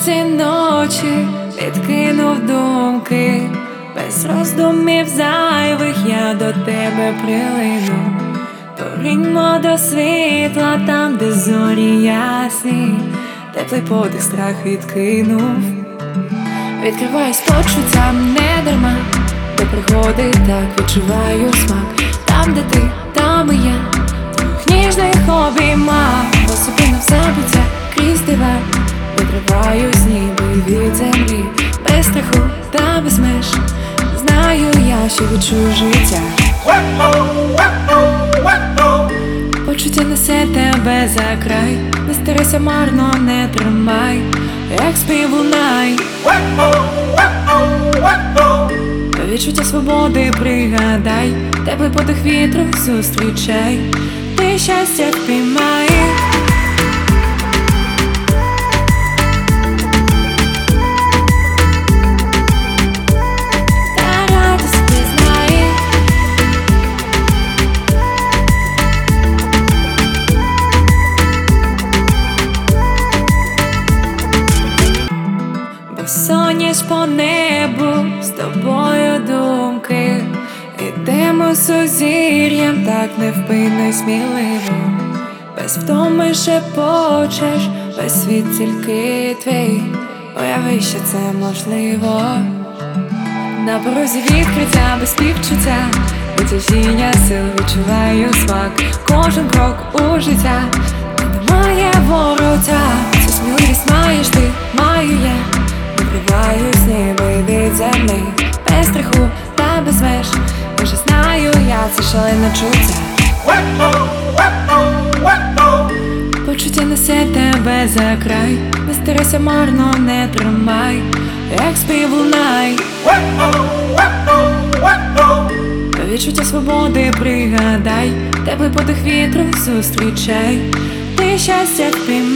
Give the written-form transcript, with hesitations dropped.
ці ночі відкинув думки, без роздумів зайвих я до тебе прилину. Пориньмо до світла там, де зорі ясні, теплий подих страх відкинув. Відкриваюсь почуттям не дарма, де пригоди так відчуваю смак. Там, де ти, там і я, твоїх ніжних обіймах. Посупинив забуття крізь дива, відриваюсь ніби від землі. Без страху та без меж, знаю я, що відчую життя. Почуття несе тебе за край, не старайся марно, не тримай, як спів лунай. Відчуття свободи пригадай, теплий подих вітру зустрічай, ти щастя впіймай. Та радість пізнай. Бо соняш по небу, з тобою думки, ідемо сузір'ям, так невпинно й сміливо. Без втоми шепочеш, весь світ тільки твій. Уяви, що це можливо. На порозі відкриття, без співчуття, витяжіння сил, відчуваю смак. Кожен крок у життя, немає вороття. Цю сміливість маєш ти, маю я. Відриваюсь ніби від землі, без страху та без меж. Вже знаю я, це шалене чуття. Почуття несе тебе за край, не старайся марно, не тримай, як спів лунай. Відчуття свободи пригадай, теплий подих вітру зустрічай, ти щастя впіймай.